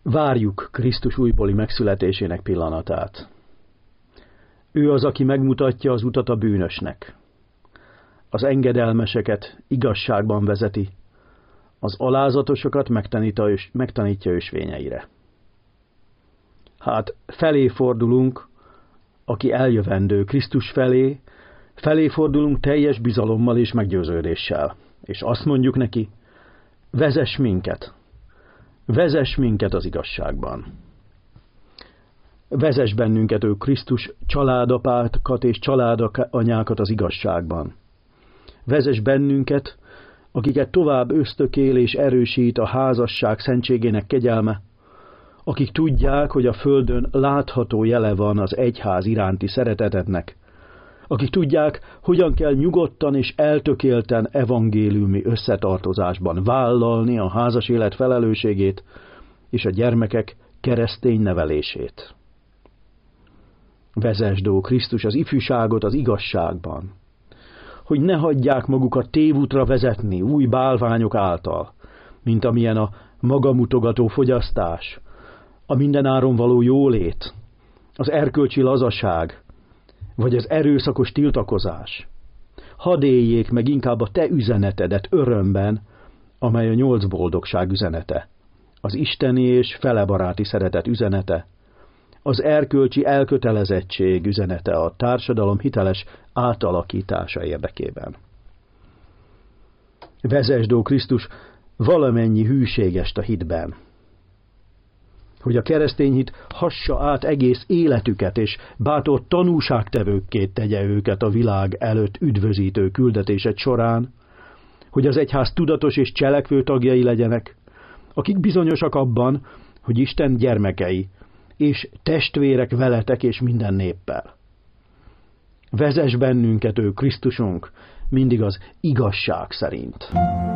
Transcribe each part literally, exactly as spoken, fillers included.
Várjuk Krisztus újbóli megszületésének pillanatát. Ő az, aki megmutatja az utat a bűnösnek. Az engedelmeseket igazságban vezeti, az alázatosokat megtanítja ösvényeire. Hát felé fordulunk, aki eljövendő Krisztus felé, felé fordulunk teljes bizalommal és meggyőződéssel, és azt mondjuk neki, vezess minket, vezess minket az igazságban. Vezess bennünket, ő Krisztus, családapákat és családanyákat az igazságban. Vezess bennünket, akiket tovább ösztökél és erősít a házasság szentségének kegyelme, akik tudják, hogy a földön látható jele van az egyház iránti szeretetednek, akik tudják, hogyan kell nyugodtan és eltökélten evangéliumi összetartozásban vállalni a házas élet felelősségét és a gyermekek keresztény nevelését. Vezesd, ó Krisztus, az ifjúságot az igazságban, hogy ne hagyják magukat tévútra vezetni új bálványok által, mint amilyen a magamutogató fogyasztás, a mindenáron való jólét, az erkölcsi lazaság, vagy az erőszakos tiltakozás. Hadd éljék meg inkább a te üzenetedet örömben, amely a nyolc boldogság üzenete, az isteni és felebaráti szeretet üzenete, az erkölcsi elkötelezettség üzenete a társadalom hiteles átalakítása érdekében. Vezesd, ó Krisztus, valamennyi hűségest a hitben, hogy a keresztény hit hassa át egész életüket, és bátor tanúságtevőkké tegye őket a világ előtt üdvözítő küldetésed során, hogy az egyház tudatos és cselekvő tagjai legyenek, akik bizonyosak abban, hogy Isten gyermekei, és testvérek veletek és minden néppel. Vezess bennünket, ő Krisztusunk, mindig az igazság szerint.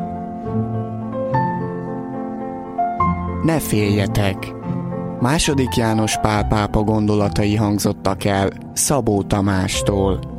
Ne féljetek! Második János Pál pápa gondolatai hangzottak el Szabó Tamástól.